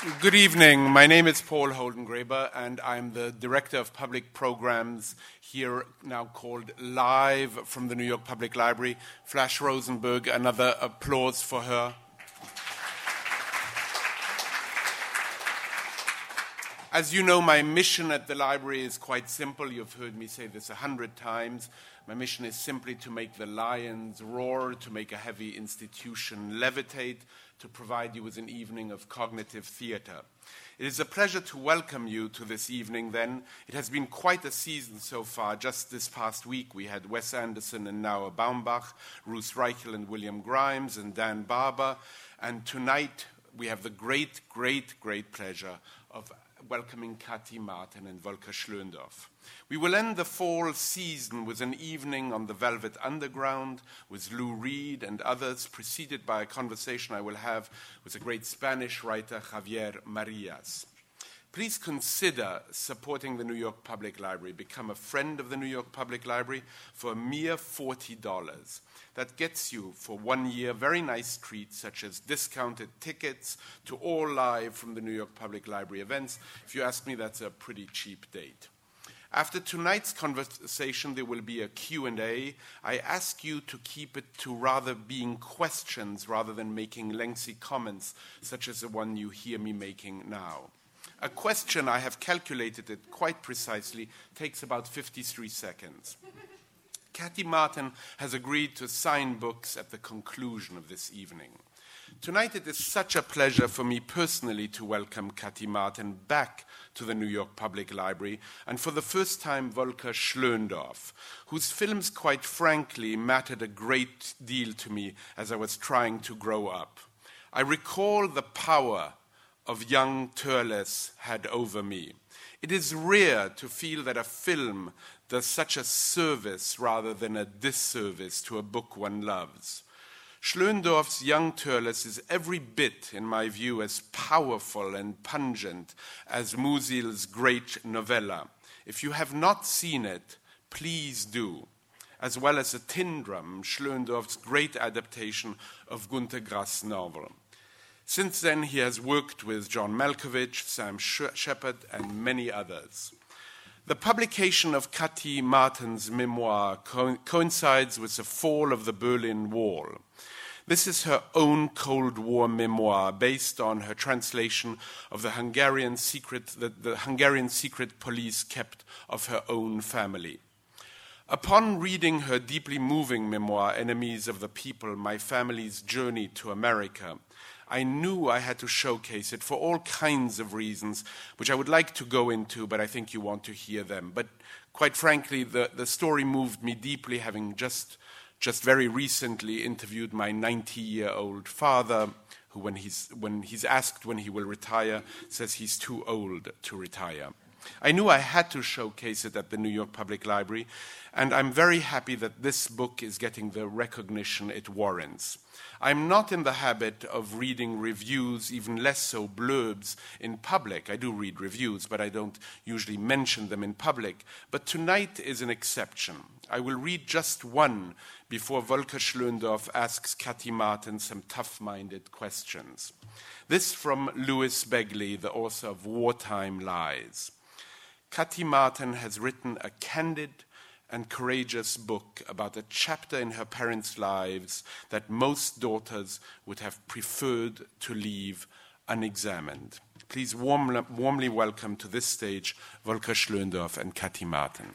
Good evening. My name is Paul Holdengräber, and I'm the Director of Public Programs here, now called Live from the New York Public Library. Flash Rosenberg, another applause for her. As you know, my mission at the library is quite simple. You've heard me say this 100 times. My mission is simply to make the lions roar, to make a heavy institution levitate, to provide you with an evening of cognitive theater. It is a pleasure to welcome you to this evening then. It has been quite a season so far. Just this past week we had Wes Anderson and Noah Baumbach, Ruth Reichel and William Grimes and Dan Barber. And tonight we have the great pleasure of welcoming Kati Marton and Volker Schlöndorff. We will end the fall season with an evening on the Velvet Underground with Lou Reed and others, preceded by a conversation I will have with the great Spanish writer Javier Marias. Please consider supporting the New York Public Library. Become a friend of the New York Public Library for a mere $40. That gets you, for 1 year, very nice treats such as discounted tickets to all Live from the New York Public Library events. If you ask me, that's a pretty cheap date. After tonight's conversation, there will be a Q&A. I ask you to keep it to rather being questions rather than making lengthy comments, such as the one you hear me making now. A question, I have calculated it quite precisely, takes about 53 seconds. Kati Marton has agreed to sign books at the conclusion of this evening. Tonight it is such a pleasure for me personally to welcome Kati Marton back to the New York Public Library, and for the first time Volker Schlöndorff, whose films quite frankly mattered a great deal to me as I was trying to grow up. I recall the power of young Törles had over me. It is rare to feel that a film does such a service rather than a disservice to a book one loves. Schlöndorff's Young Törles is every bit, in my view, as powerful and pungent as Musil's great novella. If you have not seen it, please do, as well as A Tin Drum, Schlöndorff's great adaptation of Günter Grass' novel. Since then, he has worked with John Malkovich, Sam Shepard, and many others. The publication of Kati Marton's memoir coincides with the fall of the Berlin Wall. This is her own Cold War memoir based on her translation of the Hungarian secret police kept of her own family. Upon reading her deeply moving memoir, Enemies of the People, My Family's Journey to America, I knew I had to showcase it for all kinds of reasons, which I would like to go into, but I think you want to hear them. But quite frankly, the story moved me deeply, having just very recently interviewed my 90-year-old father, who when he's asked when he will retire, says he's too old to retire. I knew I had to showcase it at the New York Public Library, and I'm very happy that this book is getting the recognition it warrants. I'm not in the habit of reading reviews, even less so blurbs, in public. I do read reviews, but I don't usually mention them in public. But tonight is an exception. I will read just one before Volker Schlöndorff asks Kati Marton some tough-minded questions. This from Louis Begley, the author of Wartime Lies. Kati Marton has written a candid and courageous book about a chapter in her parents' lives that most daughters would have preferred to leave unexamined. Please warmly welcome to this stage Volker Schlöndorff and Kati Marton.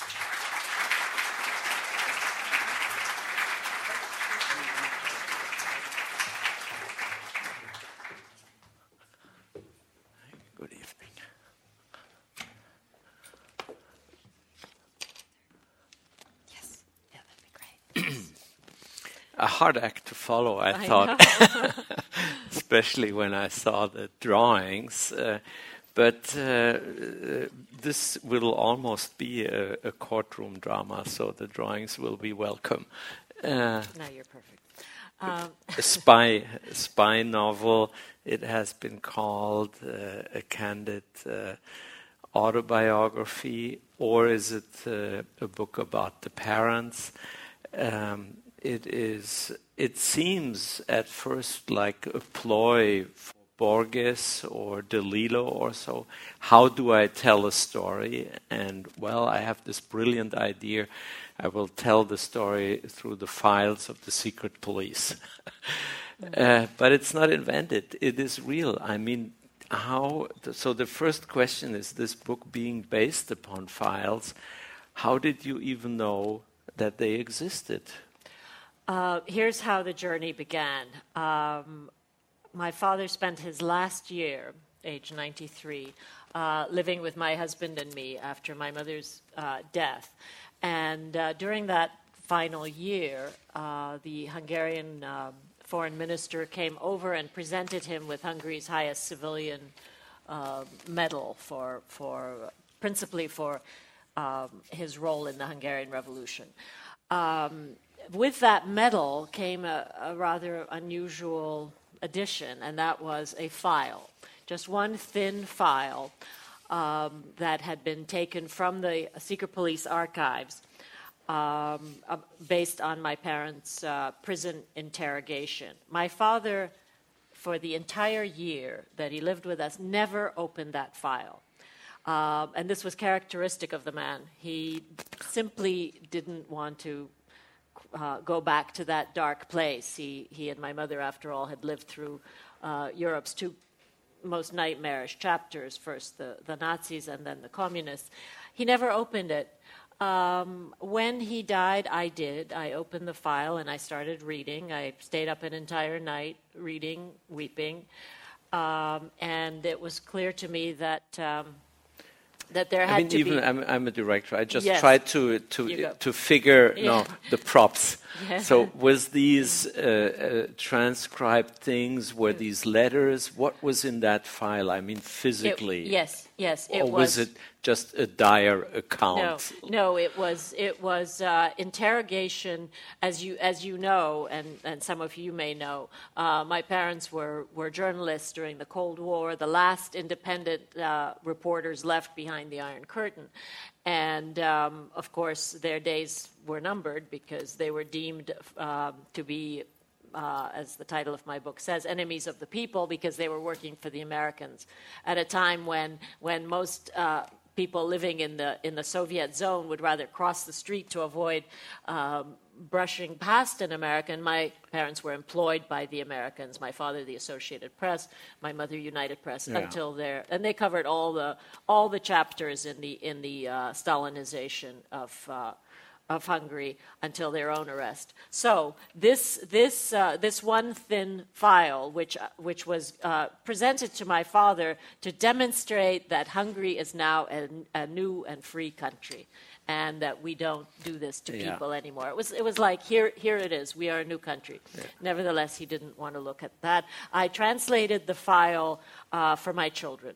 A hard act to follow, I thought, especially when I saw the drawings. But this will almost be a courtroom drama, so the drawings will be welcome. No, you're perfect. A spy novel. It has been called a candid autobiography, or is it a book about the parents? It seems at first like a ploy for Borges or DeLillo or so. How do I tell a story? And, well, I have this brilliant idea. I will tell the story through the files of the secret police. But it's not invented. It is real. I mean, so the first question is, this book being based upon files, how did you even know that they existed? Here's how the journey began. My father spent his last year, age 93, living with my husband and me after my mother's death. And during that final year, the Hungarian foreign minister came over and presented him with Hungary's highest civilian medal principally for his role in the Hungarian Revolution. With that medal came a rather unusual addition, and that was a file, just one thin file that had been taken from the secret police archives based on my parents' prison interrogation. My father, for the entire year that he lived with us, never opened that file. And this was characteristic of the man. He simply didn't want to go back to that dark place. He and my mother, after all, had lived through Europe's two most nightmarish chapters, first the Nazis and then the communists. He never opened it. When he died, I did. I opened the file and I started reading. I stayed up an entire night reading, weeping. And it was clear to me that there had to be... I'm a director. I just Yes. tried to figure the props. Yeah. So was these transcribed things? Were these letters? What was in that file? I mean, physically. Yes. It or was it just a dire account? No. It was interrogation, as you know, and some of you may know. My parents were journalists during the Cold War, the last independent reporters left behind the Iron Curtain, and of course their days were numbered because they were deemed to be, as the title of my book says, enemies of the people, because they were working for the Americans at a time when most people living in the Soviet zone would rather cross the street to avoid brushing past an American. My parents were employed by the Americans. My father, the Associated Press. My mother, United Press. Until and they covered all the chapters in the Stalinization of Hungary until their own arrest. So this one thin file, which was presented to my father to demonstrate that Hungary is now a new and free country, and that we don't do this to people anymore. It was like, here it is. We are a new country. Yeah. Nevertheless, he didn't want to look at that. I translated the file for my children.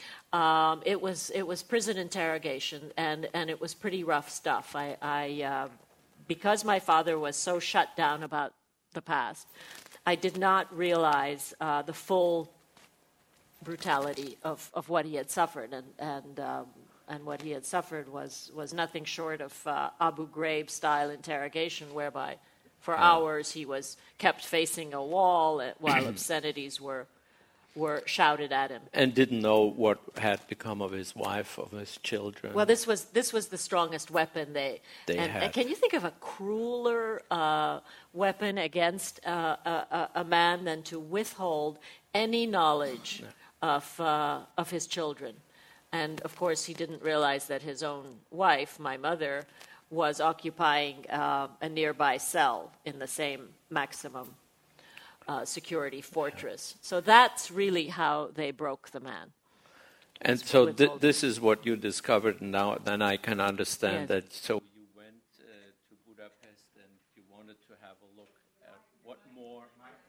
It was prison interrogation, and it was pretty rough stuff. I because my father was so shut down about the past, I did not realize the full brutality of what he had suffered, and what he had suffered was nothing short of Abu Ghraib style interrogation, whereby for hours he was kept facing a wall while obscenities were shouted at him. And didn't know what had become of his wife, of his children. Well, this was the strongest weapon they had. And can you think of a crueler weapon against a man than to withhold any knowledge of his children? And of course, he didn't realize that his own wife, my mother, was occupying a nearby cell in the same maximum security fortress. So that's really how they broke the man. And so this is what you discovered now. Then I can understand that. So you went to Budapest and you wanted to have a look at what more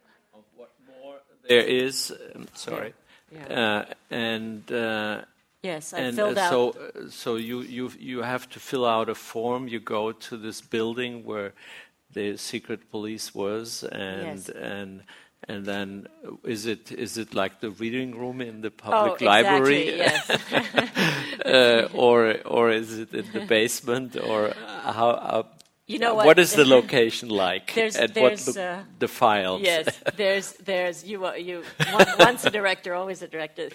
there is. Sorry. Yes, I filled out. So you have to fill out a form. You go to this building where the secret police was, and then is it like the reading room in the public library? Yes. or is it in the basement, or how? You know what is the location like? There's the files? Yes, there's you once a director, always a director.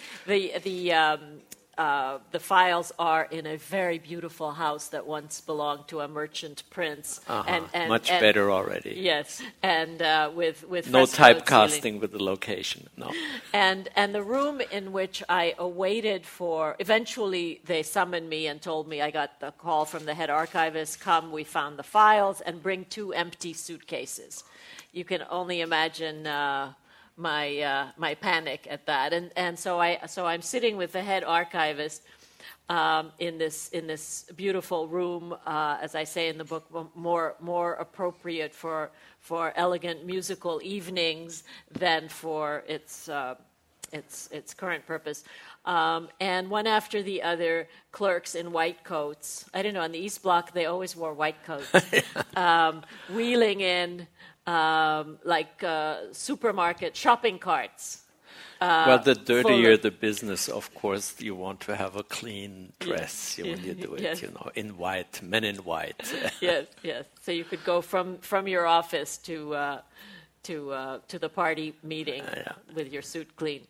The files are in a very beautiful house that once belonged to a merchant prince. And much better already. Yes, and with no typecasting ceiling. with the location. No. And the room in which I awaited for. Eventually, they summoned me and told me. I got the call from the head archivist. Come, we found the files, and bring 2 empty suitcases. You can only imagine. My panic at that, and so I'm sitting with the head archivist in this beautiful room, as I say in the book, more appropriate for elegant musical evenings than for its current purpose. And one after the other, clerks in white coats. I don't know. On the East Block, they always wore white coats, wheeling in. Like supermarket shopping carts. Well, the dirtier the business, of course, you want to have a clean dress when you do it, yes. In white, men in white. Yes. So you could go from your office to the party meeting with your suit clean.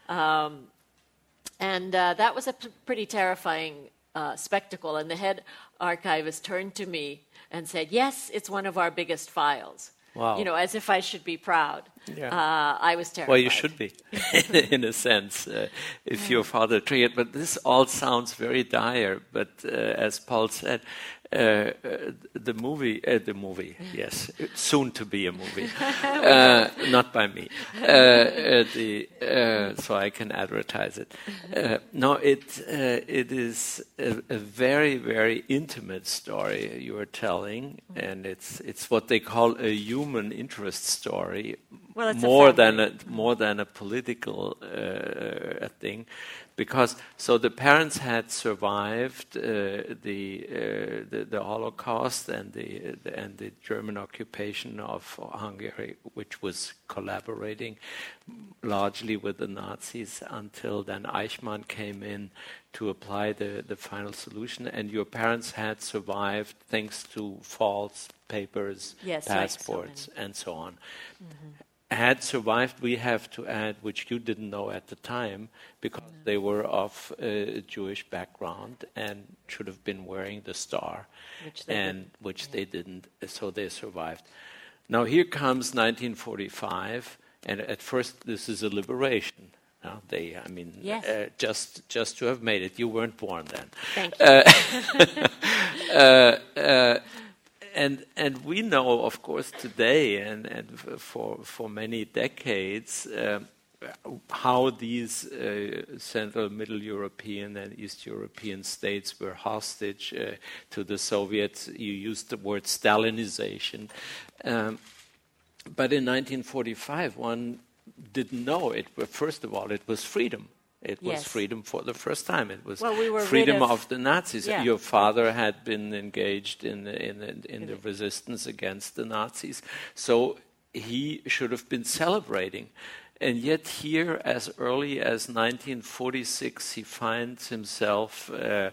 And that was a pretty terrifying spectacle. And the head archivist turned to me and said, "Yes, it's one of our biggest files." Wow. As if I should be proud. Yeah. I was terrified. Well, you should be, in a sense, if your father triggered. But this all sounds very dire. But as Paul said, the movie, yes, soon to be a movie, not by me, so I can advertise it. No, it is a very, very intimate story you are telling, and it's what they call a human interest story, well, more than a political thing. Because the parents had survived the Holocaust and the German occupation of Hungary, which was collaborating largely with the Nazis until then Eichmann came in to apply the final solution. And your parents had survived thanks to false papers, passports, and so on. Mm-hmm. Had survived, we have to add, which you didn't know at the time, because they were of a Jewish background and should have been wearing the star, which they didn't, so they survived. Now here comes 1945, and at first this is a liberation. Just to have made it. You weren't born then. Thank you. And we know, of course, today and for many decades how these Central Middle European and East European states were hostage to the Soviets. You used the word Stalinization. But in 1945, one didn't know it. First of all, it was freedom. It was freedom for the first time. It was freedom of the Nazis. Yeah. Your father had been engaged in the resistance against the Nazis, so he should have been celebrating. And yet here, as early as 1946, he finds himself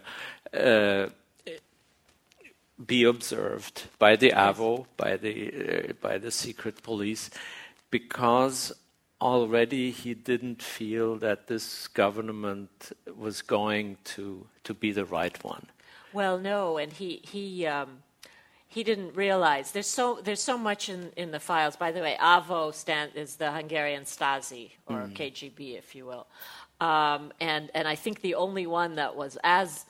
be observed by the AWO, by the secret police, because already he didn't feel that this government was going to be the right one. Well, no, and he didn't realize there's so much in the files. By the way, AWO is the Hungarian Stasi, or KGB, if you will, and I think the only one that was as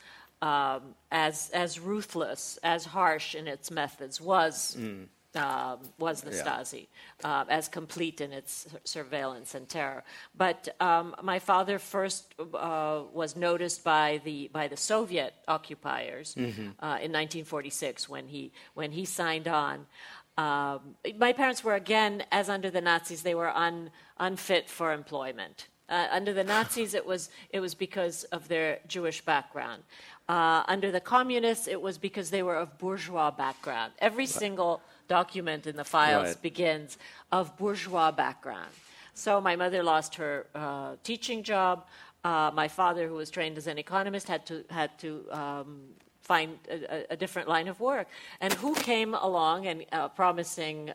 ruthless, as harsh in its methods was the Stasi, as complete in its surveillance and terror. But my father first was noticed by the Soviet occupiers in 1946 when he signed on. My parents were, again, as under the Nazis, they were unfit for employment. Under the Nazis, it was because of their Jewish background. Under the communists, it was because they were of bourgeois background. Every single document in the files begins of bourgeois background. So my mother lost her teaching job. My father, who was trained as an economist, had to find a different line of work. And who came along and promising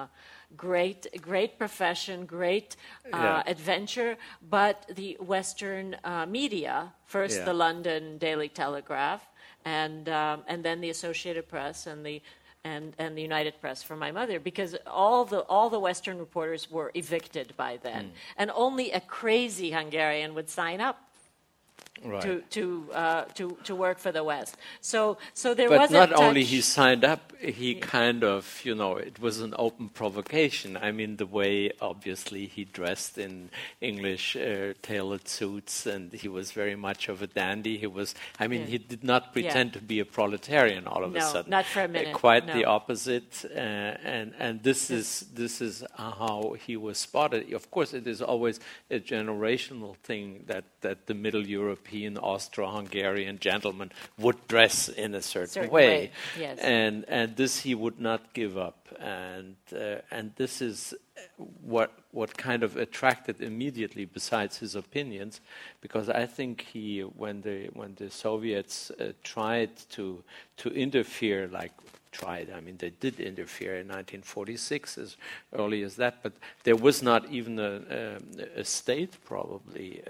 great profession, great adventure, but the Western media, first the London Daily Telegraph, and then the Associated Press and the United Press for my mother, because all the Western reporters were evicted by then, and only a crazy Hungarian would sign up. Right. To work for the West. So there but was a not only touch. he signed up, he kind of, it was an open provocation. I mean, the way, obviously, he dressed in English tailored suits, and he was very much of a dandy. He did not pretend to be a proletarian all of a sudden. No, not for a minute. Quite the opposite. And this is how he was spotted. Of course, it is always a generational thing that the Middle European, Austro-Hungarian gentleman would dress in a certain way. Yes. And this he would not give up, and this is what kind of attracted immediately, besides his opinions, because I think when the Soviets tried to interfere, they did interfere in 1946 as early as that, but there was not even a state probably.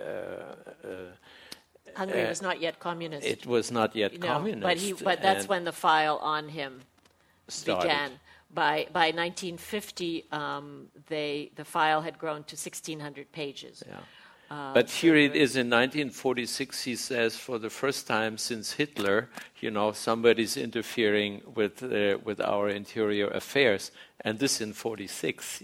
Hungary was not yet communist. It was not yet communist. But that's when the file on him started. began. By 1950, the file had grown to 1,600 pages. Yeah. But here it is in 1946, he says, for the first time since Hitler, somebody's interfering with our interior affairs. And this in 46,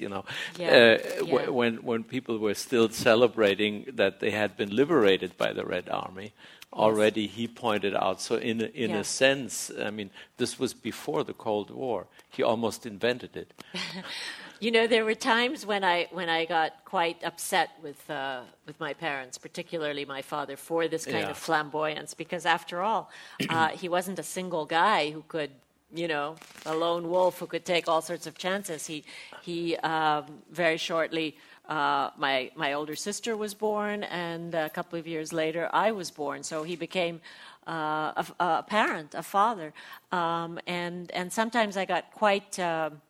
when people were still celebrating that they had been liberated by the Red Army. Already he pointed out. So in a sense, this was before the Cold War. He almost invented it. There were times when I got quite upset with my parents, particularly my father, for this kind of flamboyance, because after all, he wasn't a single guy who could, a lone wolf who could take all sorts of chances. He very shortly. My older sister was born, and a couple of years later, I was born. So he became a parent, a father, and sometimes I got quite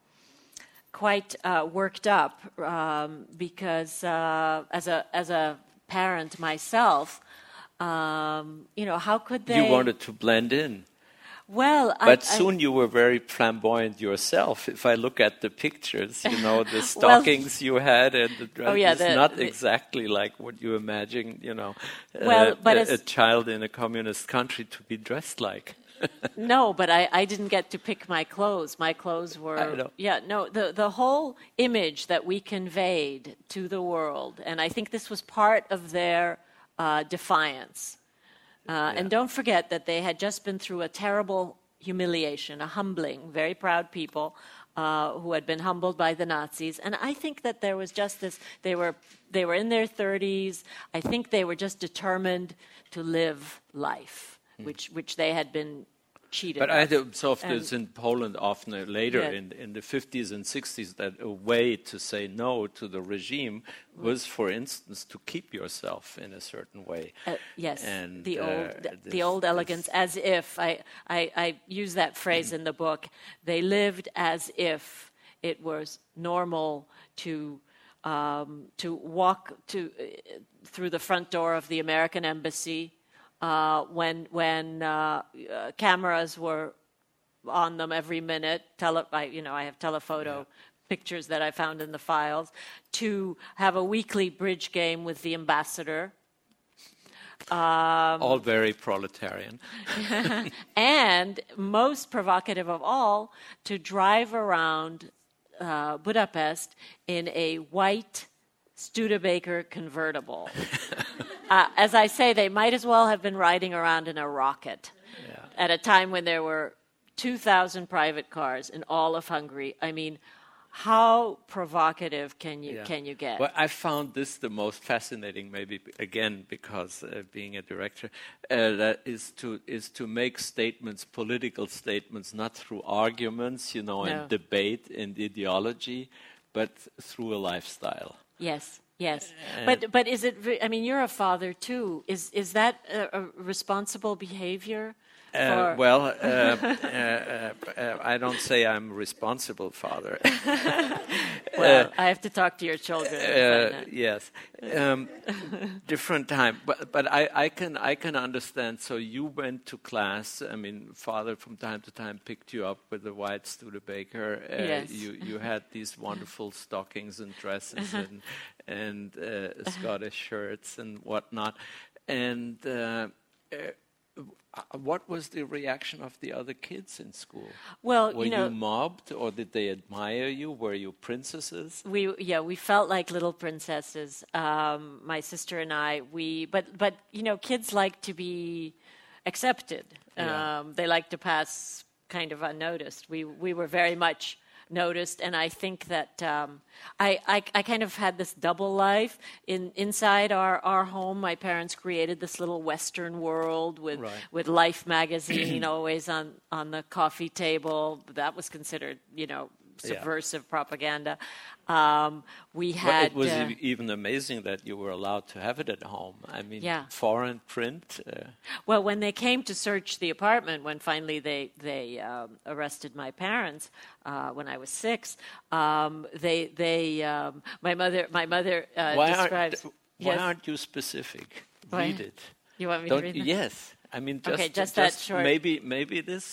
worked up because as a parent myself, how could they? You wanted to blend in. Well, but soon you were very flamboyant yourself. If I look at the pictures, the stockings you had and the dress is not exactly like what you imagine, a child in a communist country to be dressed like. No, but I didn't get to pick my clothes. My clothes were... the whole image that we conveyed to the world, and I think this was part of their defiance. And don't forget that they had just been through a terrible humiliation, a humbling, very proud people who had been humbled by the Nazis. And I think that there was just this, they were in their 30s. I think they were just determined to live life, which they had been cheated. But I observed this in Poland often later in the 50s and 60s, that a way to say no to the regime was, for instance, to keep yourself in a certain way. Yes, and the old elegance, as if, I use that phrase in the book, they lived as if it was normal to walk through the front door of the American embassy when cameras were on them every minute. I have telephoto pictures that I found in the files. To have a weekly bridge game with the ambassador. All very proletarian. And most provocative of all, to drive around Budapest in a white Studebaker convertible. As I say, they might as well have been riding around in a rocket at a time when there were 2,000 private cars in all of Hungary. I mean, how provocative can you get? Well, I found this the most fascinating, maybe again because being a director, that is to make statements, political statements, not through arguments, and debate and ideology, but through a lifestyle. Yes. Yes, but is it? I mean, you're a father too. Is that a responsible behavior I don't say I'm responsible father. Well, I have to talk to your children. Yes, different time. But I can understand. So you went to class. I mean, father from time to time picked you up with the white Studebaker. Yes. You had these wonderful stockings and dresses and Scottish shirts and whatnot. And what was the reaction of the other kids in school? Well, were you mobbed, or did they admire you? Were you princesses? We felt like little princesses. My sister and I. But kids like to be accepted. Yeah. They like to pass kind of unnoticed. We were very much noticed, and I think that I kind of had this double life. Inside our home, my parents created this little Western world with Life magazine always on the coffee table. That was considered, subversive propaganda. We had. Well, it was even amazing that you were allowed to have it at home. I mean, foreign print. Well, when they came to search the apartment, when finally they arrested my parents when I was 6, my mother describes. Why aren't you specific? Read it. You want me to read it? Yes. I mean, just that short. Maybe this,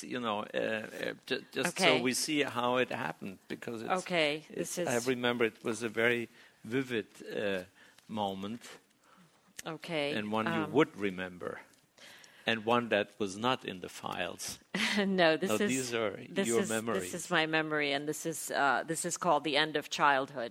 just so we see how it happened, because I remember it was a very vivid moment. Okay. And one you would remember, and one that was not in the files. These are your memories. This is my memory, and this is called The End of Childhood.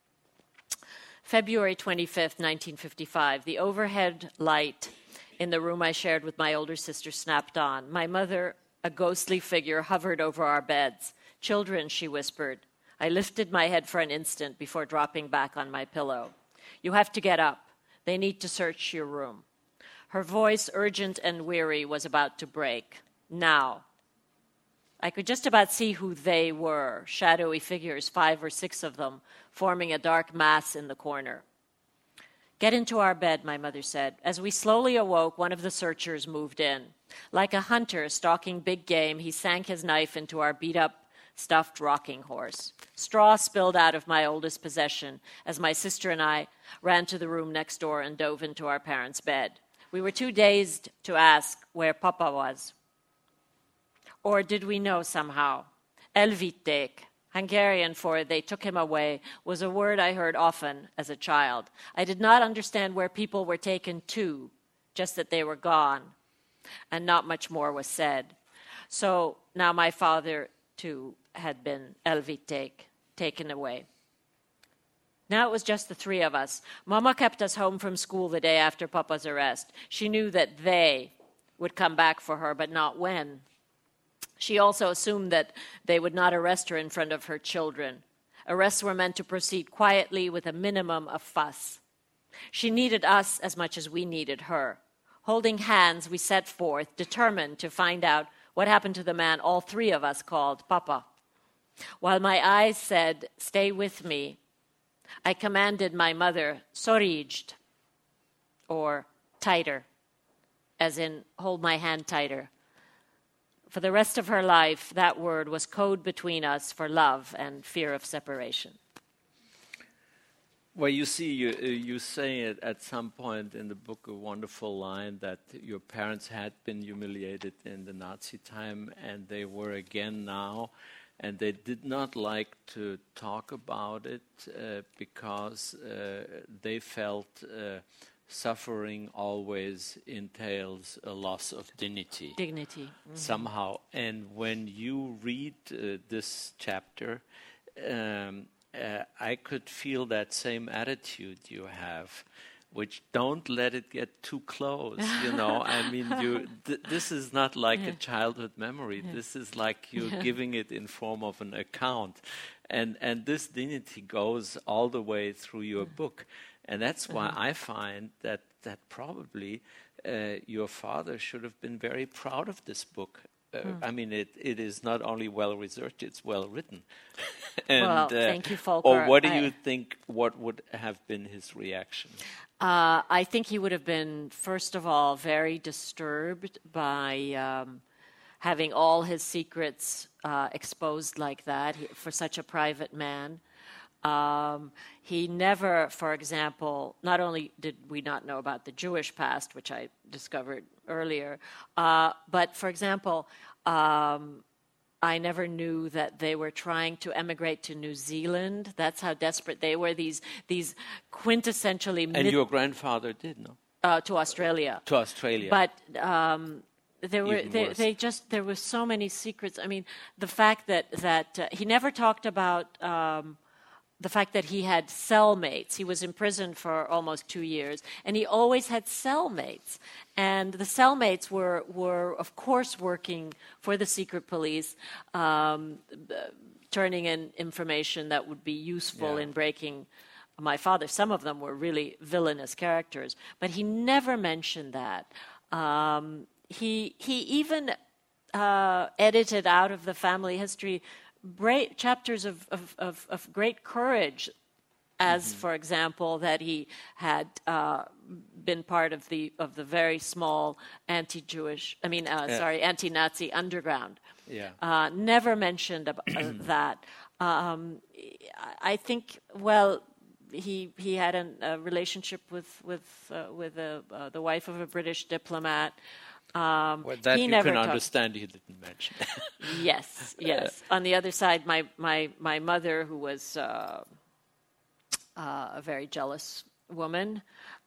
February 25th, 1955. The overhead light in the room I shared with my older sister snapped on. My mother, a ghostly figure, hovered over our beds. "Children," she whispered. I lifted my head for an instant before dropping back on my pillow. "You have to get up. They need to search your room." Her voice, urgent and weary, was about to break. Now. I could just about see who they were, shadowy figures, 5 or 6 of them, forming a dark mass in the corner. "Get into our bed," my mother said. As we slowly awoke, one of the searchers moved in. Like a hunter stalking big game, he sank his knife into our beat-up, stuffed rocking horse. Straw spilled out of my oldest possession as my sister and I ran to the room next door and dove into our parents' bed. We were too dazed to ask where Papa was. Or did we know somehow? Elvitek, Hungarian for "they took him away," was a word I heard often as a child. I did not understand where people were taken to, just that they were gone, and not much more was said. So now my father, too, had been Elvitek, taken away. Now it was just the 3 of us. Mama kept us home from school the day after Papa's arrest. She knew that they would come back for her, but not when. She also assumed that they would not arrest her in front of her children. Arrests were meant to proceed quietly with a minimum of fuss. She needed us as much as we needed her. Holding hands, we set forth, determined to find out what happened to the man all 3 of us called Papa. While my eyes said, "Stay with me," I commanded my mother, "Soriged," or tighter, as in hold my hand tighter. For the rest of her life, that word was code between us for love and fear of separation. Well, you see, you say it at some point in the book, a wonderful line that your parents had been humiliated in the Nazi time, and they were again now, and they did not like to talk about it because they felt suffering always entails a loss of dignity. Somehow. And when you read this chapter, I could feel that same attitude you have, which don't let it get too close, I mean, this is not like a childhood memory. This is like you're giving it in form of an account. And this dignity goes all the way through your book. And that's why I find that probably your father should have been very proud of this book. I mean, it is not only well researched, it's well written. And, well, thank you, Volker. Or what do you think, what would have been his reaction? I think he would have been, first of all, very disturbed by having all his secrets exposed like that for such a private man. He never, for example, not only did we not know about the Jewish past, which I discovered earlier, but, for example, I never knew that they were trying to emigrate to New Zealand. That's how desperate they were, these quintessentially... And your grandfather did, no? To Australia. To Australia. But there were so many secrets. I mean, the fact that he never talked about the fact that he had cellmates. He was imprisoned for almost 2 years, and he always had cellmates. And the cellmates were of course, working for the secret police, turning in information that would be useful in breaking my father. Some of them were really villainous characters, but he never mentioned that. He even edited out of the family history chapters of great courage, as for example that he had been part of the very small anti-Nazi underground. Yeah. Never mentioned that. I think he had a relationship with the wife of a British diplomat. That you can understand he didn't mention. Yes. On the other side, my mother, who was a very jealous woman,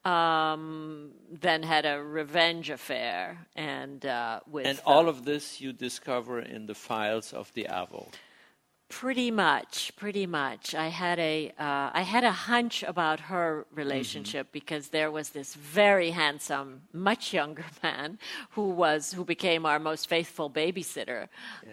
then had a revenge affair, and all of this you discover in the files of the AWO. Pretty much. I had a hunch about her relationship because there was this very handsome, much younger man who became our most faithful babysitter.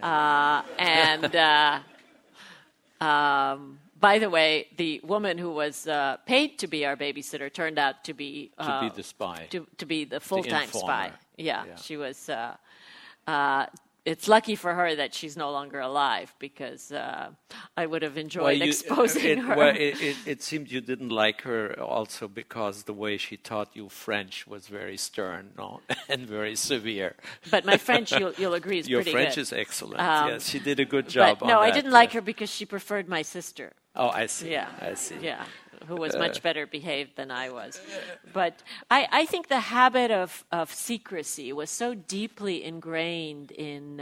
By the way, the woman who was paid to be our babysitter turned out to be the spy, to be the full-time spy. Yeah, she was. It's lucky for her that she's no longer alive, because I would have enjoyed exposing her. Well, it seemed you didn't like her also because the way she taught you French was very stern, no? And very severe. But my French, you'll agree, is Your pretty French good. is excellent. Yes, she did a good job on no, that. I didn't like her because she preferred my sister. Oh, I see. Yeah, I see. Yeah, who was much better behaved than I was. But I think the habit of secrecy was so deeply ingrained in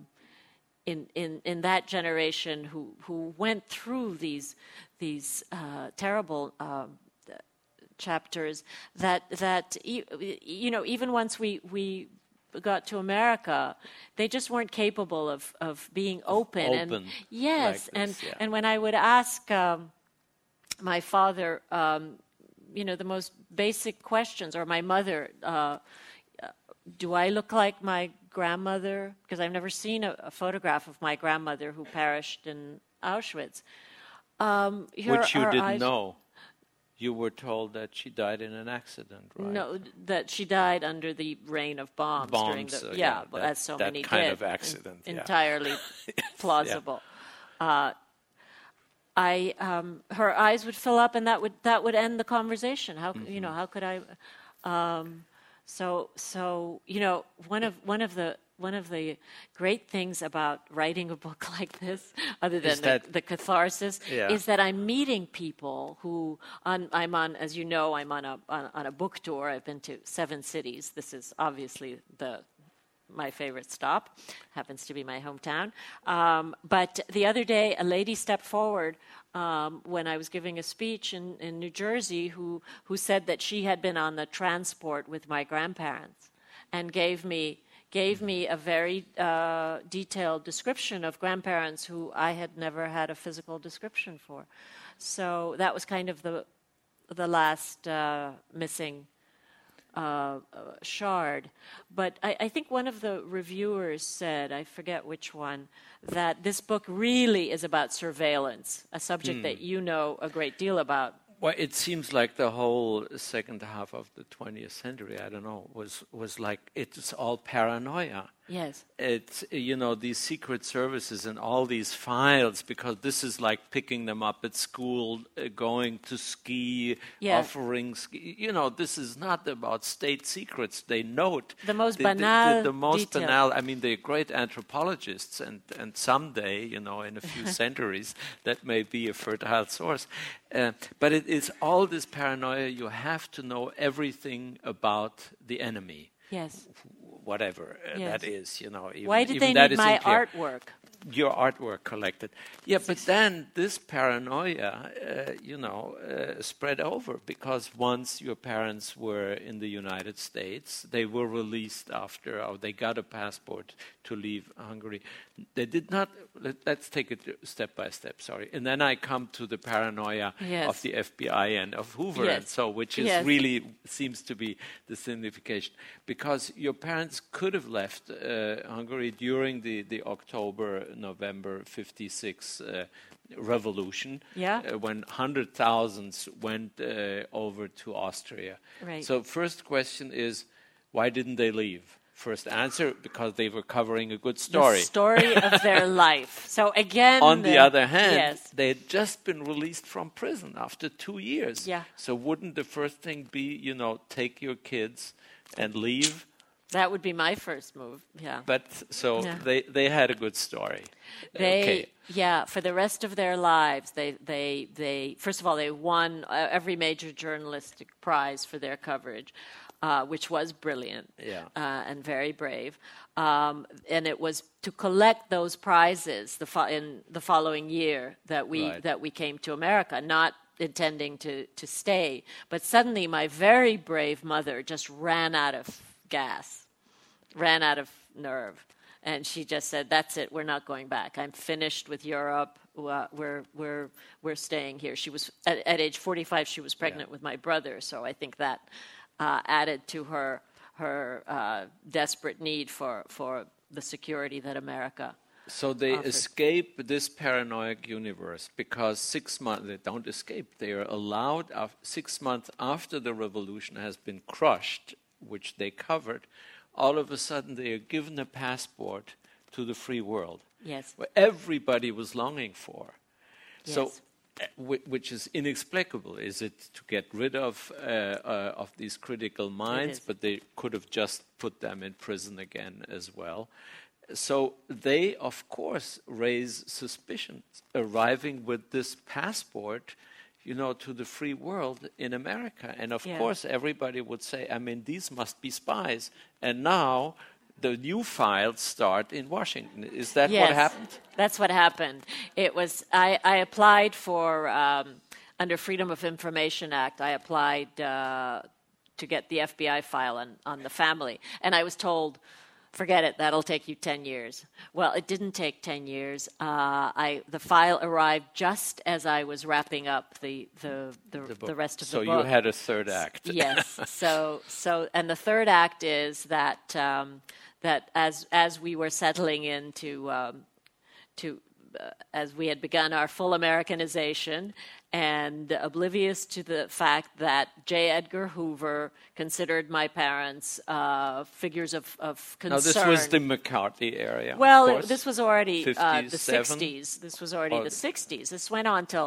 that generation who went through these terrible chapters that even once we got to America, they just weren't capable of being open. And yes, like this, and when I would ask my father, the most basic questions, or my mother, do I look like my grandmother? Because I've never seen a photograph of my grandmother who perished in Auschwitz. Which you didn't know. You were told that she died in an accident, right? No, that she died under the rain of bombs during the as so many did. That kind of accident, entirely plausible. Her eyes would fill up, and that would end the conversation. How how could I? So one of the great things about writing a book like this, other than the catharsis, is that I'm meeting people who I'm on a book tour. I've been to 7 cities. This is obviously my favorite stop. Happens to be my hometown. But the other day, a lady stepped forward when I was giving a speech in New Jersey who said that she had been on the transport with my grandparents, and gave me a very detailed description of grandparents who I had never had a physical description for. So that was kind of the last missing shard. But I think one of the reviewers said, I forget which one, that this book really is about surveillance, a subject that you know a great deal about. Well, it seems like the whole second half of the 20th century, I don't know, was like it's all paranoia. Yes. It's, these secret services and all these files, because this is like picking them up at school, going to ski, offering ski. This is not about state secrets. They note the most banal the most detail. banal. I mean, they're great anthropologists, and someday, in a few centuries, that may be a fertile source. But it is all this paranoia. You have to know everything about the enemy. Yes. Whatever that is, Even, why did even they that need my isn't clear. artwork? Your artwork collected. Yeah, but then this paranoia, spread over, because once your parents were in the United States, they were released after, or they got a passport to leave Hungary. They did not, let's take it step by step, sorry. And then I come to the paranoia of the FBI and of Hoover and so, which is really seems to be the signification. Because your parents could have left Hungary during the October-November 56 revolution, when 100,000 went over to Austria. Right. So first question is, why didn't they leave? First answer, because they were covering a good story. The story of their life. So again... On the other hand, they had just been released from prison after 2 years. Yeah. So wouldn't the first thing be, take your kids and leave? That would be my first move, yeah. But so they had a good story. For the rest of their lives, they first of all, they won every major journalistic prize for their coverage. Which was brilliant and very brave. And it was to collect those prizes in the following year that we came to America, not intending to stay. But suddenly my very brave mother just ran out of gas, ran out of nerve. And she just said, that's it, we're not going back. I'm finished with Europe. We're staying here. She was, at age 45, she was pregnant with my brother, so I think that... added to her desperate need for the security that America So they offered. escape this paranoid universe because 6 months, they don't escape, they are allowed 6 months after the revolution has been crushed, which they covered, all of a sudden they are given a passport to the free world. Yes. Where everybody was longing for. Yes. So, which is inexplicable. Is it to get rid of these critical minds? But they could have just put them in prison again as well. So they, of course, raise suspicions, arriving with this passport, to the free world in America. And of course, everybody would say, I mean, these must be spies. And now the new files start in Washington. Is that what happened? That's what happened. It was, I applied for, under Freedom of Information Act, I applied to get the FBI file on the family. And I was told, forget it, that'll take you 10 years. Well, it didn't take 10 years. The file arrived just as I was wrapping up the rest of the book. So you had a third act. Yes. And the third act is that that as we were settling into as we had begun our full Americanization, and oblivious to the fact that J. Edgar Hoover considered my parents figures of concern. Now, this was the McCarthy area. Well, this was already the 57? 60s. This was already the 60s. This went on till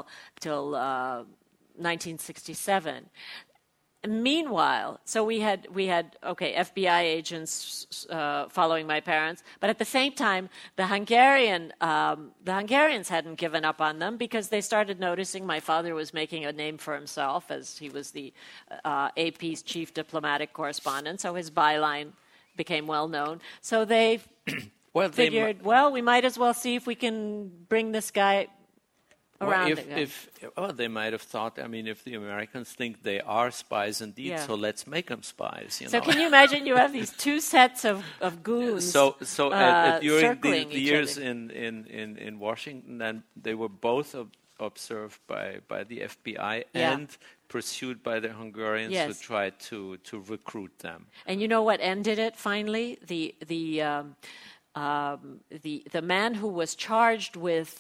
1967. Meanwhile, so we had FBI agents following my parents, but at the same time, the Hungarians hadn't given up on them because they started noticing my father was making a name for himself as he was the AP's chief diplomatic correspondent, so his byline became well known. So they figured, we might as well see if we can bring this guy around. They might have thought, I mean, if the Americans think they are spies indeed, so let's make them spies. So can you imagine you have these two sets of goons during the years other. in Washington, then they were both observed by the FBI and pursued by the Hungarians who tried to recruit them. And you know what ended it finally? The man who was charged with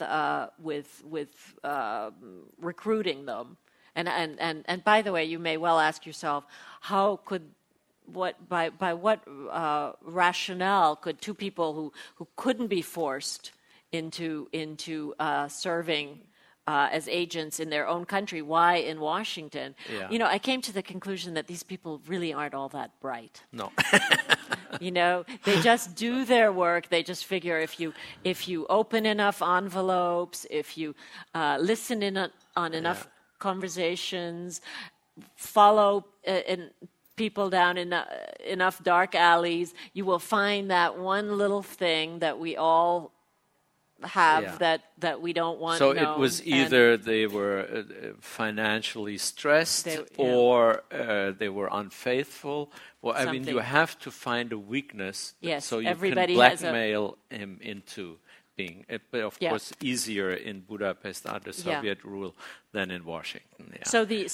recruiting them, and by the way, you may well ask yourself, how could by what rationale could two people who couldn't be forced into serving as agents in their own country, why in Washington? Yeah. You know, I came to the conclusion that these people really aren't all that bright. No. You know, they just do their work. They just figure if you open enough envelopes, if you listen in on enough conversations, follow people down in enough dark alleys, you will find that one little thing that we all have that we don't want. So known. it was either they were financially stressed or they were unfaithful. Well, I mean, you have to find a weakness so you can blackmail him into being, but of course easier in Budapest under Soviet rule than in Washington. Yeah. So the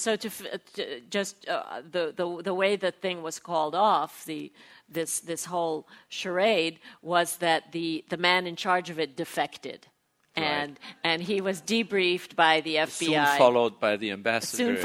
way the thing was called off, this whole charade was that the man in charge of it defected. And he was debriefed by the FBI. Soon followed by the ambassador.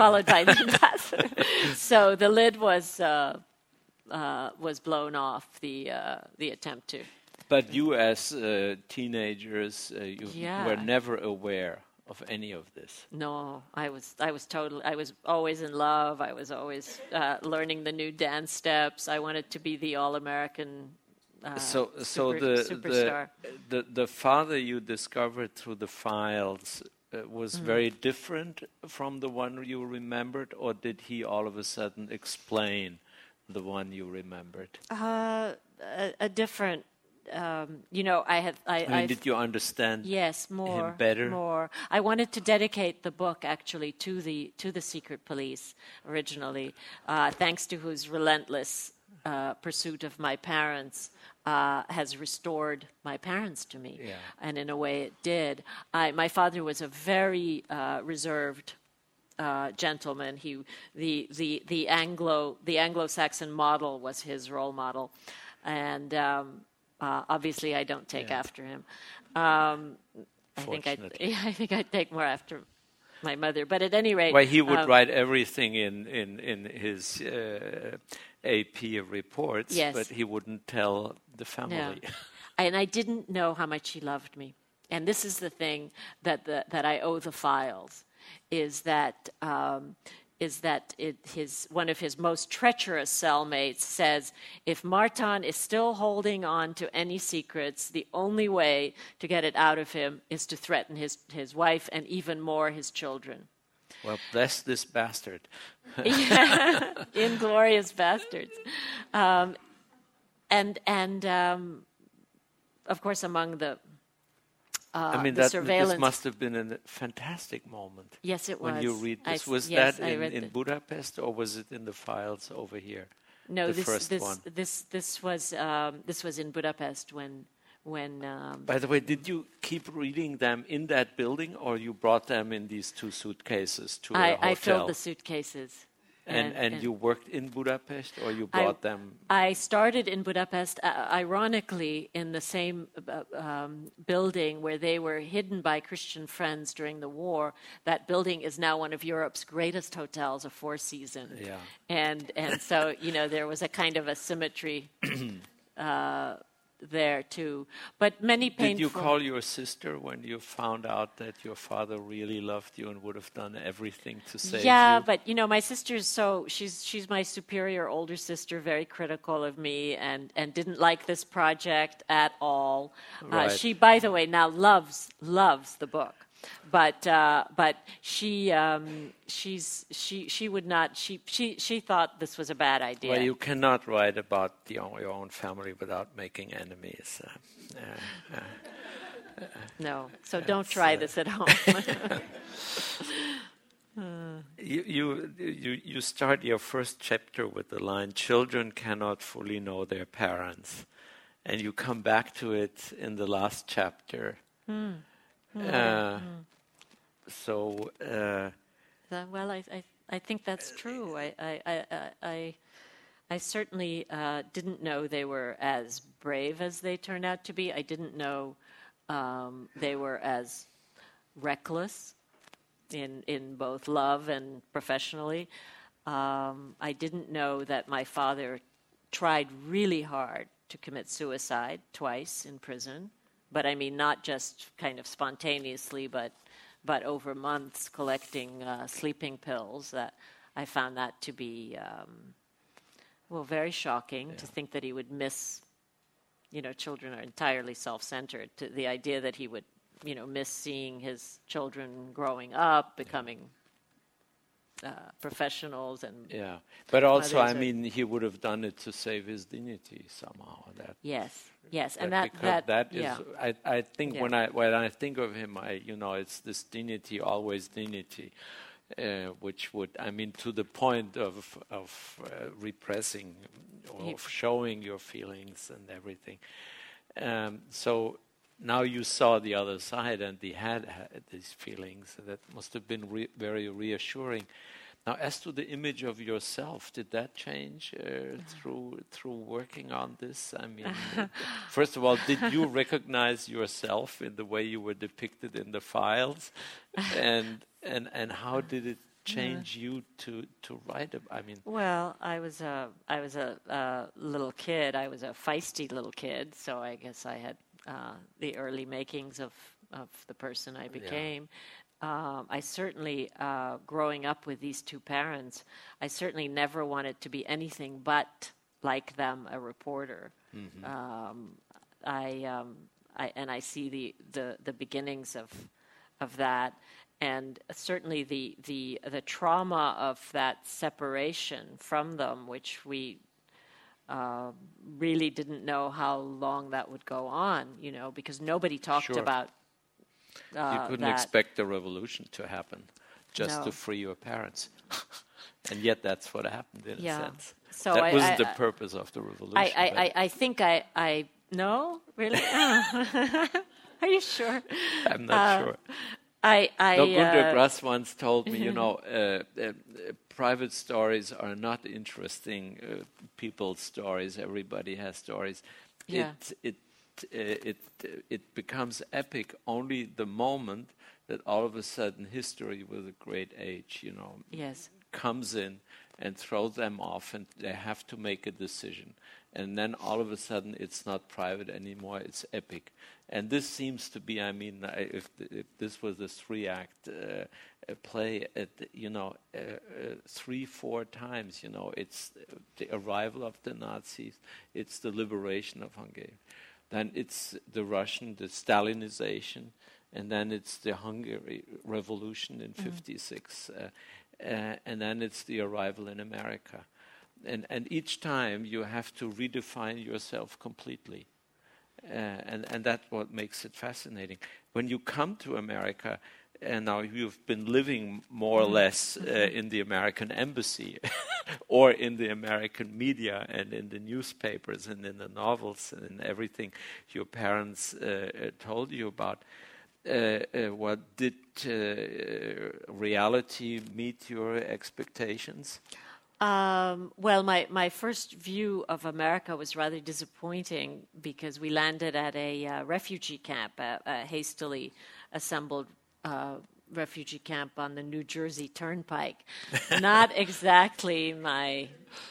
So the lid was blown off, the attempt to. But you, as teenagers, you were never aware of any of this. No, I was always in love. I was always learning the new dance steps. I wanted to be the all-American superstar. The father you discovered through the files was very different from the one you remembered, or did he all of a sudden explain the one you remembered? A different. You know, did you understand? Yes, him better. More. I wanted to dedicate the book actually to the secret police originally, thanks to whose relentless pursuit of my parents has restored my parents to me, and in a way it did. My father was a very reserved gentleman. The Anglo-Saxon model was his role model, and. Obviously, I don't take after him. I think I'd take more after my mother. But at any rate, well, he would write everything in his AP reports, but he wouldn't tell the family. No. And I didn't know how much he loved me. And this is the thing that I owe the files, is that. One of his most treacherous cellmates says, if Martin is still holding on to any secrets, the only way to get it out of him is to threaten his wife and even more his children. Well, bless this bastard. Inglorious bastards. And of course, among the surveillance. This must have been a fantastic moment. Yes, it was. When you read this. Was that in Budapest, or was it in the files over here? No, this was in Budapest when. By the way, did you keep reading them in that building, or you brought them in these 2 suitcases to a hotel? I filled the suitcases. And you worked in Budapest, or you brought them? I started in Budapest, ironically, in the same building where they were hidden by Christian Friends during the war. That building is now one of Europe's greatest hotels, a 4-season. Yeah. And so, you know, there was a kind of a symmetry there too, but many painful. Did you call your sister when you found out that your father really loved you and would have done everything to save you? Yeah, but you know, my sister's she's my superior older sister, very critical of me, and didn't like this project at all. Right. She, by the way, now loves the book. But she would not. She thought this was a bad idea. Well, you cannot write about your own family without making enemies. No, so don't try this at home. You start your first chapter with the line, "Children cannot fully know their parents," and you come back to it in the last chapter. Well, I think that's true. I certainly didn't know they were as brave as they turned out to be. I didn't know they were as reckless in both love and professionally. I didn't know that my father tried really hard to commit suicide twice in prison. But I mean, not just kind of spontaneously, but over months collecting sleeping pills. That I found that to be, very shocking to think that he would miss. Children are entirely self-centered. To the idea that he would, miss seeing his children growing up, becoming professionionals and but also I mean he would have done it to save his dignity somehow. Yes, and that is I think when I think of him, it's this dignity, always dignity, which would, I mean, to the point of repressing or of showing your feelings and everything. So now you saw the other side, and he had these feelings. That must have been very reassuring. Now, as to the image of yourself, did that change through working on this? I mean, first of all, did you recognize yourself in the way you were depicted in the files, and how did it change you to write? I mean, well, I was a little kid. I was a feisty little kid, so I guess I had the early makings of the person I became. I certainly, growing up with these two parents, I certainly never wanted to be anything but like them, a reporter. Mm-hmm. I see the beginnings of that, and certainly the trauma of that separation from them, which we really didn't know how long that would go on, because nobody talked about. You couldn't expect the revolution to happen just to free your parents. And yet that's what happened in a sense. So that wasn't the purpose of the revolution. I think I no, really? Are you sure? I'm not sure. Günter Grass once told me, private stories are not interesting people's stories. Everybody has stories. Yeah. It becomes epic only the moment that all of a sudden history with a great age, comes in and throws them off, and they have to make a decision. And then all of a sudden it's not private anymore, it's epic. And this seems to be, I mean, if this was a 3-act play, 3-4 times, it's the arrival of the Nazis, it's the liberation of Hungary. Then it's the Stalinization, and then it's the Hungary Revolution in '56, and then it's the arrival in America. And each time you have to redefine yourself completely. And that's what makes it fascinating. When you come to America, and now you've been living more or less in the American embassy or in the American media and in the newspapers and in the novels and in everything your parents told you about. What did reality meet your expectations? Well, my first view of America was rather disappointing because we landed at a refugee camp, a hastily assembled refugee camp on the New Jersey Turnpike. Not exactly my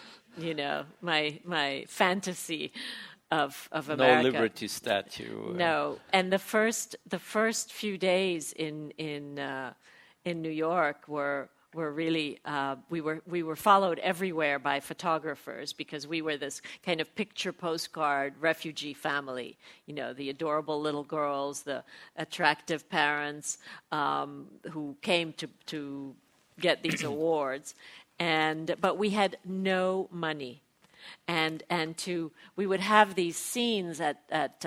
fantasy of America. No Liberty Statue. No, and the first few days in New York were really we were followed everywhere by photographers because we were this kind of picture postcard refugee family. The adorable little girls, the attractive parents who came to get these awards, but we had no money, and we would have these scenes at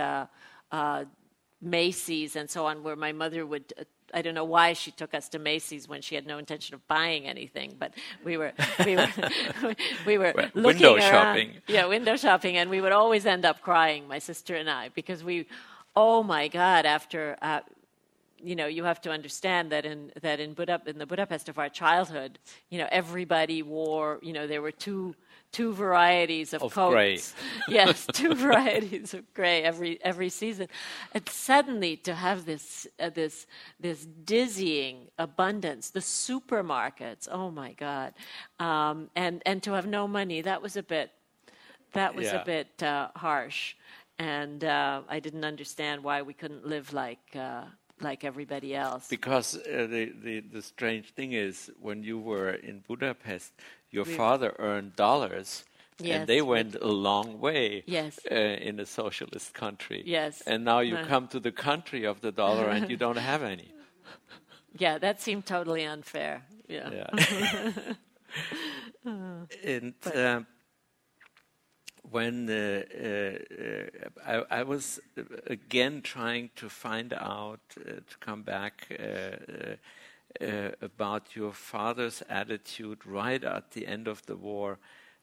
Macy's and so on where my mother would. I don't know why she took us to Macy's when she had no intention of buying anything, but we were looking window around. Shopping. Yeah, window shopping, and we would always end up crying, my sister and I, because oh my God, after you have to understand that in the Budapest of our childhood, everybody wore, there were two varieties of coats. Gray. Yes, 2 varieties of gray every season. And suddenly to have this dizzying abundance, the supermarkets, oh my God, and to have no money, that was a bit That was a bit harsh, and I didn't understand why we couldn't live like everybody else. Because the strange thing is, when you were in Budapest, your father earned dollars. Yes, and they went a long way in a socialist country. Yes. And now you come to the country of the dollar and you don't have any. Yeah, that seemed totally unfair. Yeah. And when I was again trying to find out, to come back about your father's attitude right at the end of the war.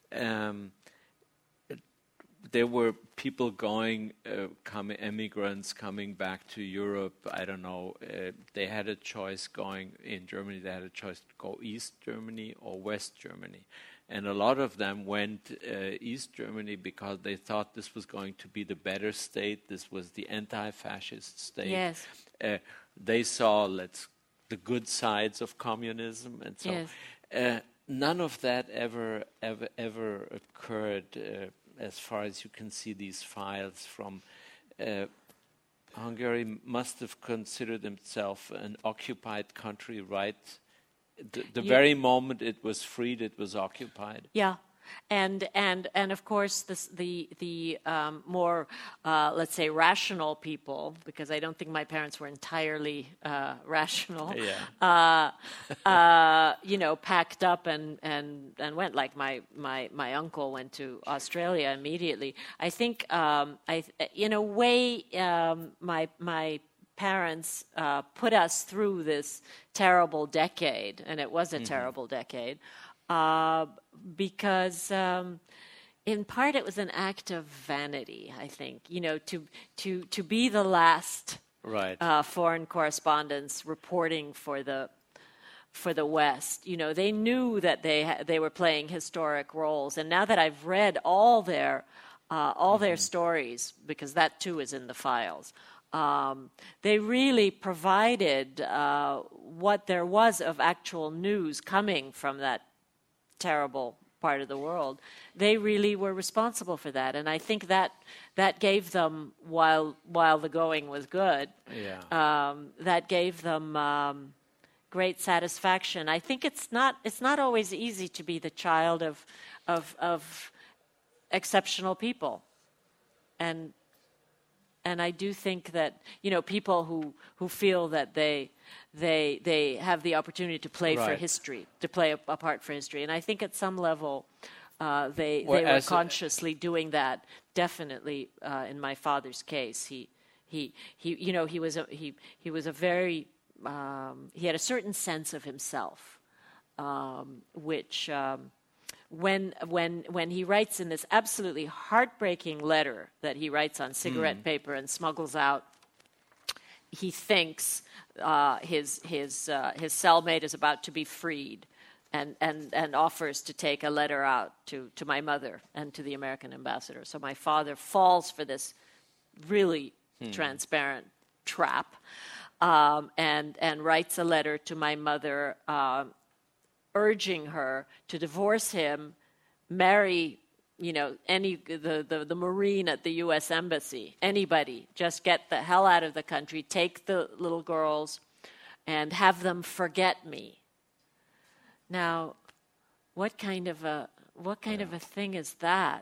There were people immigrants coming back to Europe. I don't know. They had a choice going in Germany. They had a choice to go East Germany or West Germany. And a lot of them went East Germany because they thought this was going to be the better state. This was the anti-fascist state. Yes. They saw the good sides of communism, and so none of that ever occurred. As far as you can see, these files from Hungary must have considered itself an occupied country, right? The very moment it was freed, it was occupied. Yeah. And of course the more let's say rational people, because I don't think my parents were entirely rational. Packed up and went. Like my uncle went to Australia immediately. I think in a way my parents put us through this terrible decade, and it was a terrible decade. Because in part it was an act of vanity, I think, to be the last foreign correspondents reporting for the West. They knew that they were playing historic roles, and now that I've read all their stories, because that too is in the files. They really provided what there was of actual news coming from that terrible part of the world. They really were responsible for that, and I think that gave them, while the going was good, that gave them great satisfaction. I think it's not always easy to be the child of exceptional people, and I do think that people who feel that they have the opportunity to play for history, to play a part for history, and I think at some level they were consciously doing that. Definitely, in my father's case, he was a very he had a certain sense of himself, which. When he writes in this absolutely heartbreaking letter that he writes on cigarette paper and smuggles out, he thinks his cellmate is about to be freed, and offers to take a letter out to my mother and to the American ambassador. So my father falls for this really transparent trap, and writes a letter to my mother. Urging her to divorce him, marry, the Marine at the U.S. Embassy, anybody, just get the hell out of the country, take the little girls, and have them forget me. Now, what kind of a thing is that?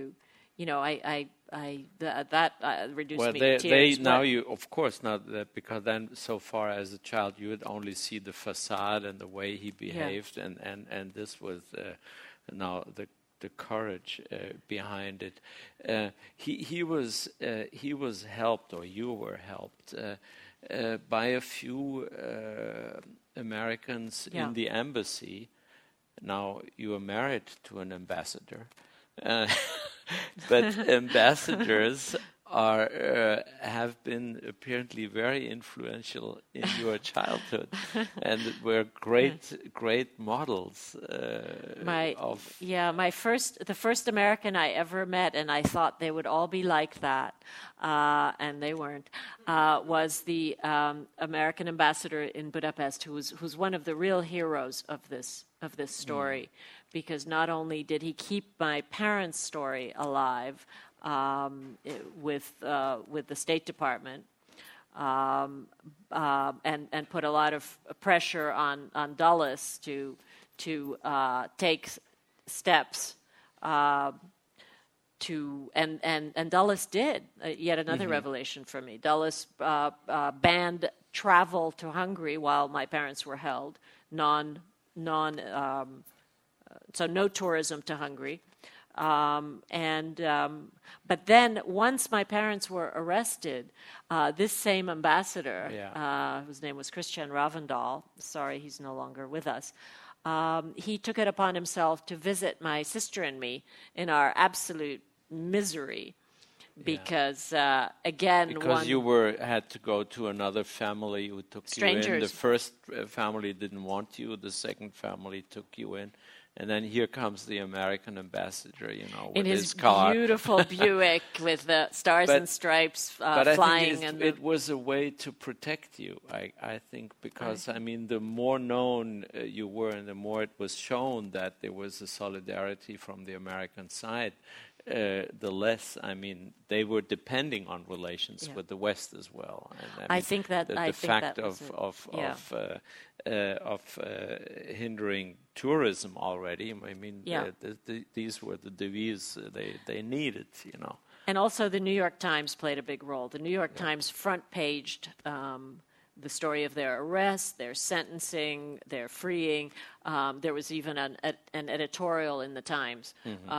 That reduced me to tears. Now you, of course, not that, because then so far as a child you would only see the facade and the way he behaved, and this was now the courage behind it. He was helped, or you were helped by a few Americans in the embassy. Now you were married to an ambassador. But ambassadors have been apparently very influential in your childhood, and were great models. The first American I ever met, and I thought they would all be like that, and they weren't. Was the American ambassador in Budapest, who's one of the real heroes of this story. because not only did he keep my parents' story alive with the State Department, and put a lot of pressure on Dulles to take steps and Dulles did. Yet another revelation for me. Dulles banned travel to Hungary while my parents were held. So no tourism to Hungary. But then once my parents were arrested, this same ambassador, whose name was Christian Ravendal, sorry he's no longer with us, he took it upon himself to visit my sister and me in our absolute misery. Because you had to go to another family who took strangers. You in. The first family didn't want you. The second family took you in. And then here comes the American ambassador, with in his car. Beautiful Buick with the stars and stripes flying. It was a way to protect you, I think, because, the more known you were and the more it was shown that there was a solidarity from the American side, the less, they were depending on relations with the West as well. And, I think that the fact of hindering tourism already. These were the devices they needed, And also, the New York Times played a big role. The New York Times front-paged the story of their arrest, their sentencing, their freeing. There was even an editorial in the Times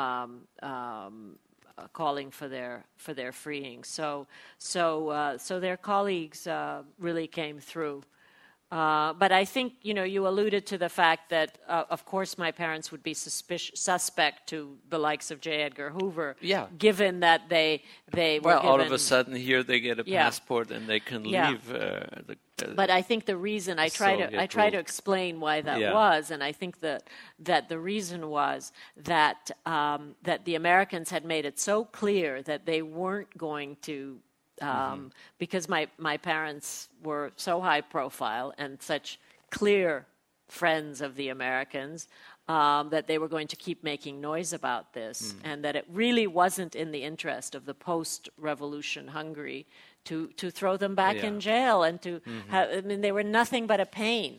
calling for their freeing. So their colleagues really came through. But I think, you alluded to the fact that, of course, my parents would be suspect to the likes of J. Edgar Hoover, given that they were given... all of a sudden here they get a passport and they can leave. But I think the reason I try to explain why that was, and I think that the reason was that the Americans had made it so clear that they weren't going to. Because my parents were so high profile and such clear friends of the Americans, that they were going to keep making noise about this, and that it really wasn't in the interest of the post-revolution Hungary to throw them back in jail and to have, they were nothing but a pain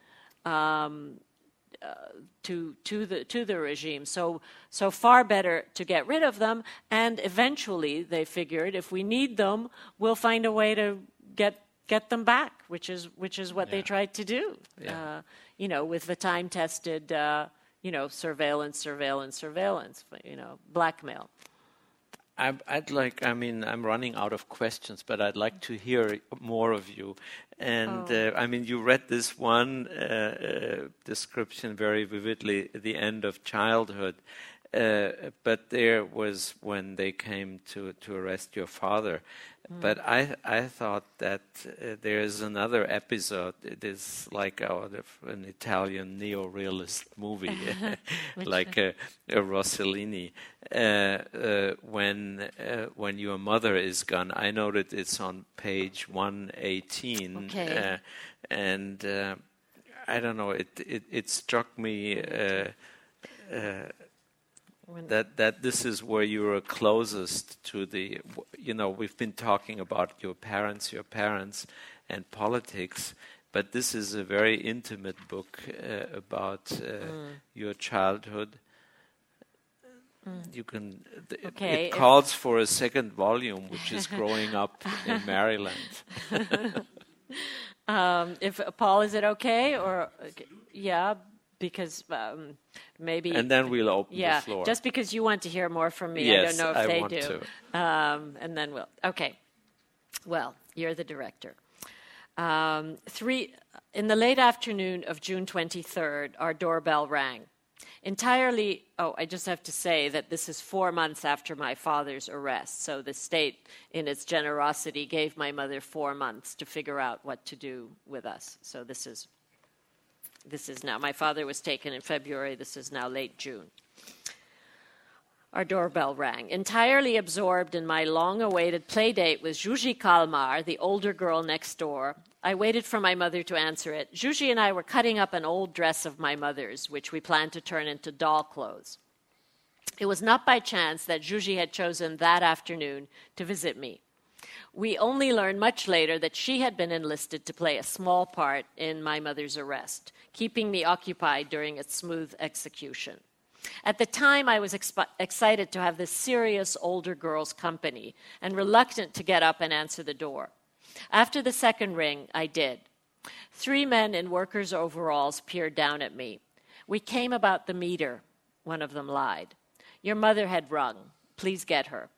to the regime. So far better to get rid of them, and eventually they figured if we need them, we'll find a way to get them back, which is what they tried to do. With the time-tested surveillance, blackmail. I'm running out of questions, but I'd like to hear more of you. And you read this one description very vividly, the end of childhood. But there was when they came to arrest your father. But I thought that there's another episode. It is like out of an Italian neo-realist movie, like a Rossellini. When your mother is gone, I noted it's on page 118. Okay. And I don't know. It struck me. That this is where you are closest to the, we've been talking about your parents and politics, but this is a very intimate book about your childhood. You can. It calls for a second volume, which is growing up in Maryland. If Paul, is it okay or because maybe... And then we'll open the floor. Just because you want to hear more from me. Yes, I don't know if they want do. To. And then we'll... Okay. Well, you're the director. In the late afternoon of June 23rd, our doorbell rang. Entirely... I just have to say that this is 4 months after my father's arrest. So the state, in its generosity, gave my mother 4 months to figure out what to do with us. So this is now, my father was taken in February, this is now late June. Our doorbell rang. Entirely absorbed in my long-awaited play date with Zsuzsi Kalmar, the older girl next door, I waited for my mother to answer it. Zsuzsi and I were cutting up an old dress of my mother's, which we planned to turn into doll clothes. It was not by chance that Zsuzsi had chosen that afternoon to visit me. We only learned much later that she had been enlisted to play a small part in my mother's arrest, keeping me occupied during its smooth execution. At the time, I was excited to have this serious older girl's company and reluctant to get up and answer the door. After the second ring, I did. 3 men in workers' overalls peered down at me. "We came about the meter," one of them lied. "Your mother had rung. Please get her."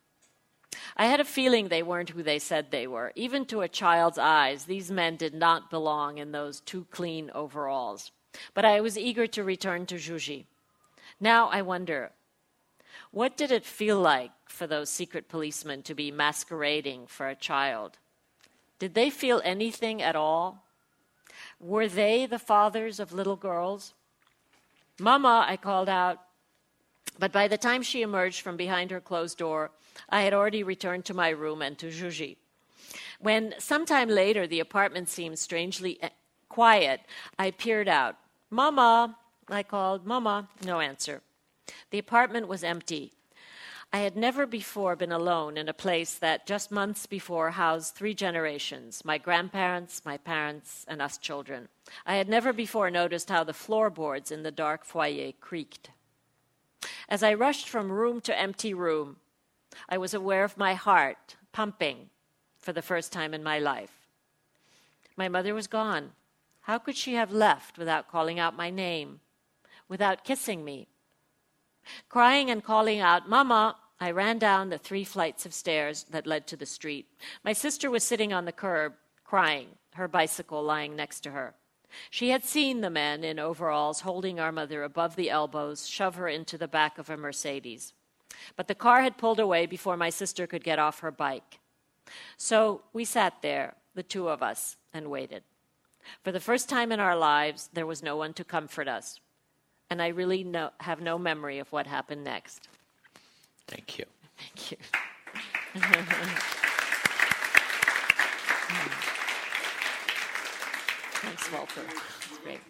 I had a feeling they weren't who they said they were. Even to a child's eyes, these men did not belong in those 2 clean overalls. But I was eager to return to Zsuzsi. Now I wonder, what did it feel like for those secret policemen to be masquerading for a child? Did they feel anything at all? Were they the fathers of little girls? "Mama," I called out. But by the time she emerged from behind her closed door, I had already returned to my room and to Zsuzsi. When sometime later the apartment seemed strangely quiet, I peered out. "Mama," I called. "Mama." No answer. The apartment was empty. I had never before been alone in a place that just months before housed 3 generations, my grandparents, my parents, and us children. I had never before noticed how the floorboards in the dark foyer creaked. As I rushed from room to empty room, I was aware of my heart pumping for the first time in my life. My mother was gone. How could she have left without calling out my name, without kissing me? Crying and calling out, "Mama," I ran down the 3 flights of stairs that led to the street. My sister was sitting on the curb, crying, her bicycle lying next to her. She had seen the men in overalls holding our mother above the elbows shove her into the back of a Mercedes. But the car had pulled away before my sister could get off her bike. So we sat there, the 2 of us, and waited. For the first time in our lives, there was no one to comfort us. And I really have no memory of what happened next. Thank you. Thank you. Thanks, Walter. It's great.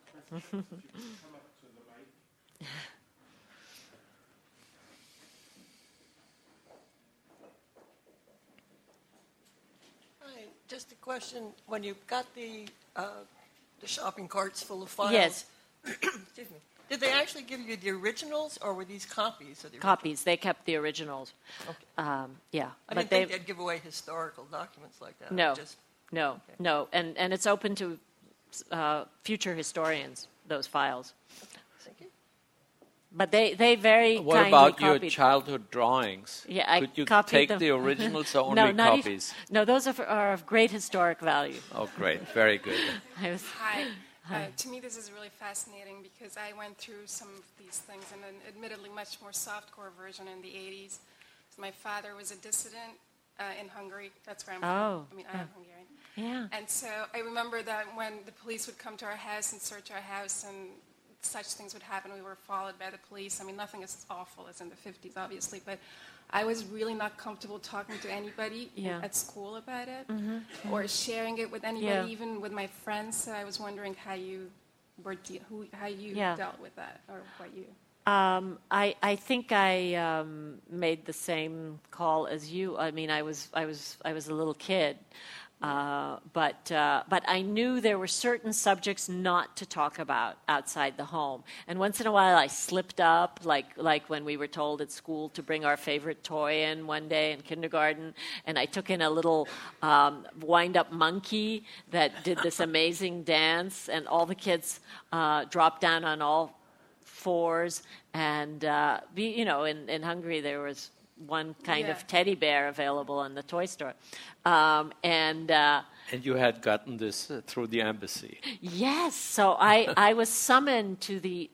Hi, just a question. When you got the shopping carts full of files, Yes. Excuse me, did they actually give you the originals, or were these copies of the originals? Copies. They kept the originals. Okay. Yeah. I didn't think they'd give away historical documents like that. No. Just, No, Okay. no. And it's open to future historians, those files. thank you. But they very What kindly about your copied. childhood drawings? Yeah, I Could you copied take them. the originals or No, only not even- copies? No, those are of great historic value. Oh, great. Very good. I was, Hi. To me, this is really fascinating because I went through some of these things in an admittedly much more softcore version in the 80s. My father was a dissident in Hungary. That's where I'm Oh, from. I mean, I am Hungarian. yeah. And so I remember that when the police would come to our house and search our house and such things would happen, we were followed by the police. I mean, nothing as awful as in the 50s, obviously, but I was really not comfortable talking to anybody at school about it or sharing it with anybody, even with my friends. So I was wondering how you were dealt with that, or what you. I think I made the same call as you. I mean, I was a little kid, but I knew there were certain subjects not to talk about outside the home. And once in a while, I slipped up, like when we were told at school to bring our favorite toy in one day in kindergarten, and I took in a little wind-up monkey that did this amazing dance, and all the kids dropped down on all fours, and in Hungary there was one kind of teddy bear available in the toy store, and you had gotten this through the embassy. Yes, so I was summoned to the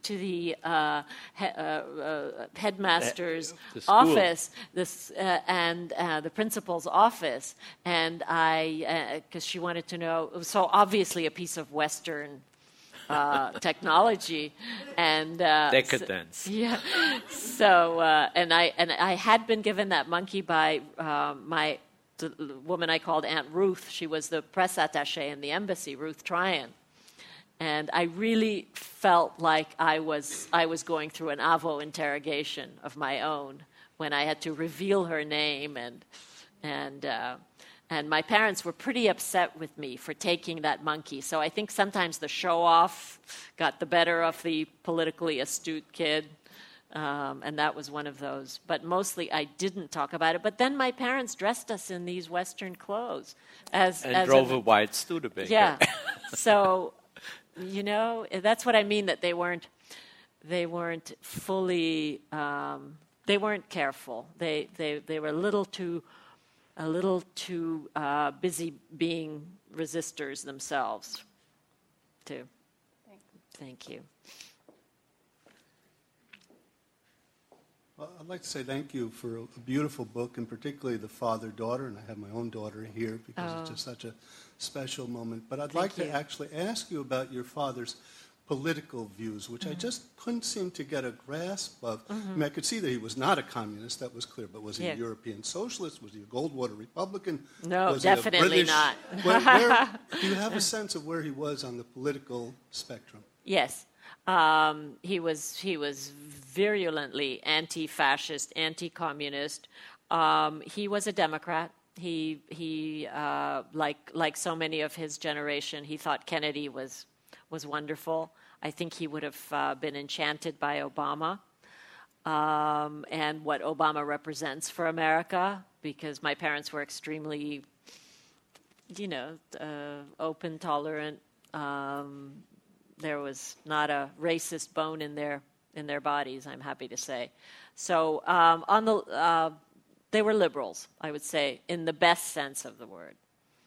headmaster's office, and the principal's office, and because she wanted to know. So obviously a piece of Western technology, and Decadence. So and I had been given that monkey by the woman I called Aunt Ruth. She was the press attaché in the embassy, Ruth Tryon. And I really felt like I was going through an AVO interrogation of my own when I had to reveal her name, and my parents were pretty upset with me for taking that monkey. So I think sometimes the show-off got the better of the politically astute kid, and that was one of those. But mostly I didn't talk about it. But then my parents dressed us in these Western clothes. And drove a white Studebaker. Yeah. So... that's what I mean, that they weren't fully, they weren't careful. They were a little too busy being resistors themselves, too. Thank you. Well, I'd like to say thank you for a beautiful book, and particularly the father-daughter, and I have my own daughter here because it's just such a special moment. But I'd like to actually ask you about your father's political views, which I just couldn't seem to get a grasp of. I mean, I could see that he was not a communist, that was clear, but was he a European socialist? Was he a Goldwater Republican? No, was definitely not. Do you have a sense of where he was on the political spectrum? Yes. He was virulently anti-fascist, anti-communist. He was a Democrat. He like so many of his generation, he thought Kennedy was wonderful. I think he would have been enchanted by Obama and what Obama represents for America, because my parents were extremely, open, tolerant. There was not a racist bone in their bodies, I'm happy to say. So they were liberals, I would say, in the best sense of the word.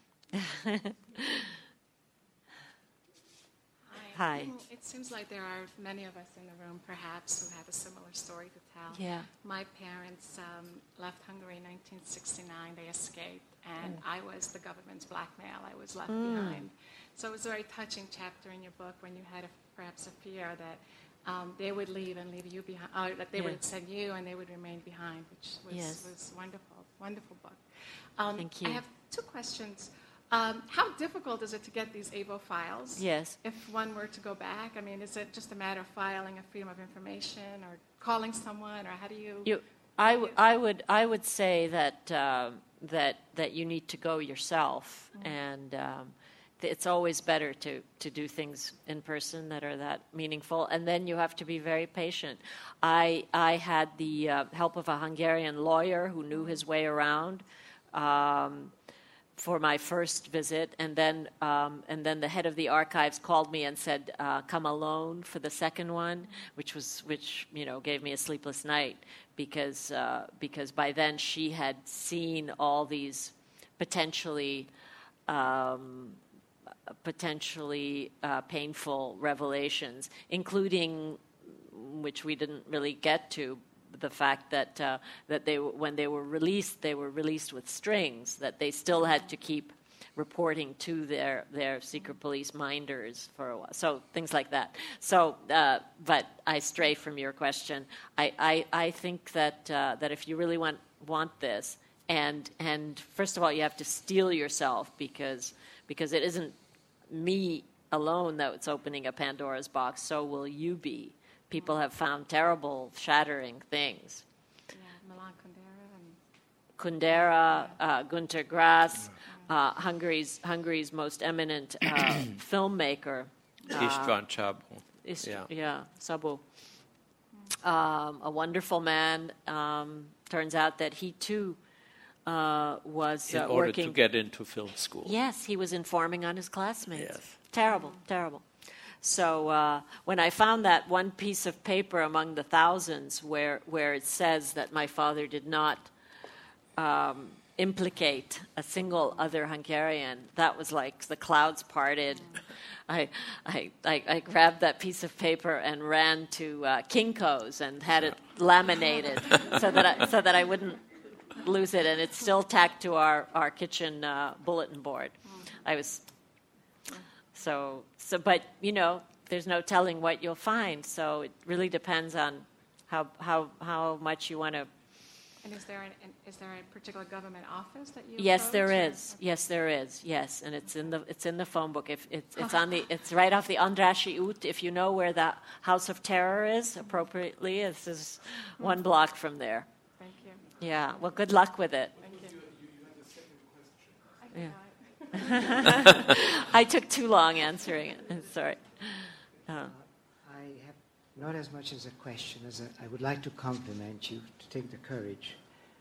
Hi. It seems like there are many of us in the room, perhaps, who have a similar story to tell. Yeah. My parents left Hungary in 1969. They escaped, and I was the government's blackmail. I was left behind. So it was a very touching chapter in your book when you had perhaps a fear that they would leave and leave you behind, or that they would send you and they would remain behind, which was wonderful, wonderful book. Thank you. I have two questions. How difficult is it to get these AVO files? Yes. If one were to go back, I mean, is it just a matter of filing a Freedom of Information or calling someone, or how do you? I would say that you need to go yourself, and it's always better to do things in person that are that meaningful, and then you have to be very patient. I had the help of a Hungarian lawyer who knew his way around for my first visit, and then the head of the archives called me and said, "Come alone for the second one," which gave me a sleepless night because by then she had seen all these potentially painful revelations, including, which we didn't really get to, the fact that when they were released with strings, that they still had to keep reporting to their secret police minders for a while. So things like that. So, but I stray from your question. I think that if you really want this, and first of all, you have to steel yourself because it isn't me alone that's opening a Pandora's box. So will you be. People have found terrible, shattering things. Yeah, Milan Kundera. Günter Grass, Hungary's most eminent filmmaker. István Szabó. Szabó. A wonderful man. Turns out that he too was in order working to get into film school. Yes, he was informing on his classmates. Yes. Terrible. So when I found that one piece of paper among the thousands where it says that my father did not implicate a single other Hungarian, that was like the clouds parted. I grabbed that piece of paper and ran to Kinko's and had it laminated so that I wouldn't lose it, and it's still tacked to our kitchen bulletin board. I was but there's no telling what you'll find. So it really depends on how much you want to. And is there a particular government office that you? Yes, there approach, is. Yes, there is. Yes, and it's in the phone book. If it's right off the Andrassy Ut. If you know where the House of Terror is appropriately, this is 1 block from there. Thank you. Yeah. Well, good luck with it. Thank you. Yeah. I took too long answering it. Sorry. I have not as much as a question as I would like to compliment you to take the courage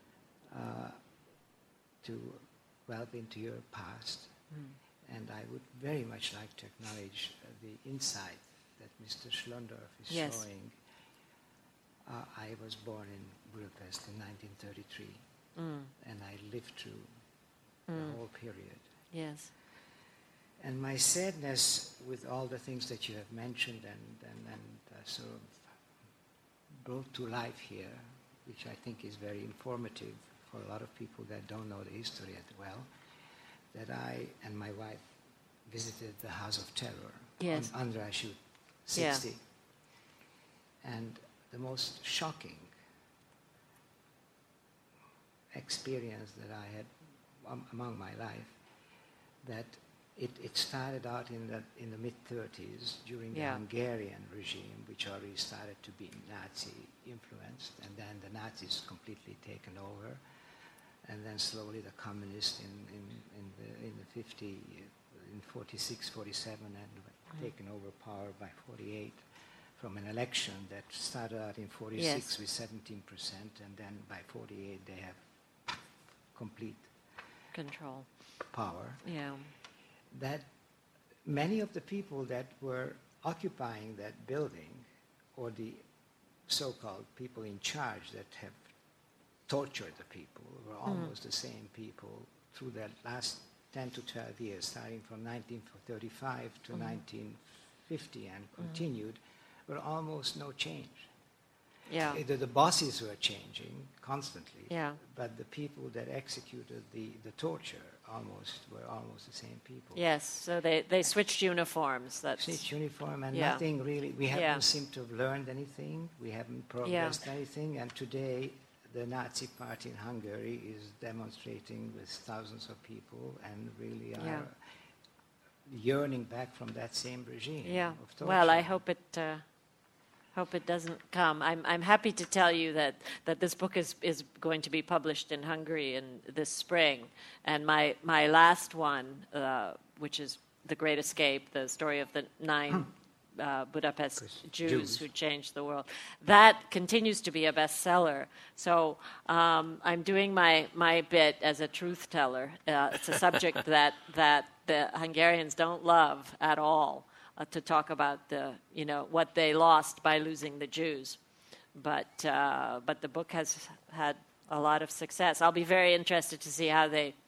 to delve into your past. And I would very much like to acknowledge the insight that Mr. Schlondorf is showing. I was born in Budapest in 1933, and I lived through the whole period. Yes. And my sadness with all the things that you have mentioned and sort of brought to life here, which I think is very informative for a lot of people that don't know the history as well, that I and my wife visited the House of Terror on Andrassy 60. Yeah. And the most shocking experience that I had among my life, that it started out in the mid-30s during the Hungarian regime, which already started to be Nazi influenced, and then the Nazis completely taken over, and then slowly the communists in the 46, 47, and taken over power by 48 from an election that started out in 46 with 17%, and then by 48 they have complete control, power. Yeah. That many of the people that were occupying that building, or the so-called people in charge that have tortured the people, were almost the same people through the last 10 to 12 years, starting from 1935 to 1950 and continued, were almost no change. Yeah. The bosses were changing constantly, but the people that executed the torture were almost the same people. Yes, so they switched uniforms. Switched uniform, and nothing really, we haven't seemed to have learned anything, we haven't progressed anything, and today the Nazi party in Hungary is demonstrating with thousands of people and really are yearning back from that same regime of torture. Well, I hope it doesn't come. I'm happy to tell you that this book is going to be published in Hungary this spring. And my last one, which is The Great Escape, the story of the 9 Budapest Jews who changed the world, that continues to be a bestseller. So I'm doing my bit as a truth teller. It's a subject that the Hungarians don't love at all. To talk about what they lost by losing the Jews, but the book has had a lot of success. I'll be very interested to see how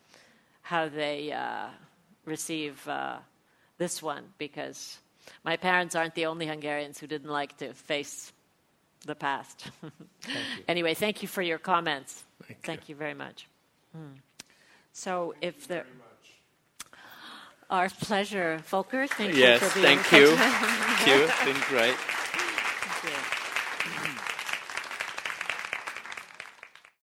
they receive this one, because my parents aren't the only Hungarians who didn't like to face the past. Thank you. Anyway, thank you for your comments. Thank you very much. So if there. Our pleasure, Volker. Thank you for being Yes, thank you. Thank you. It's been great.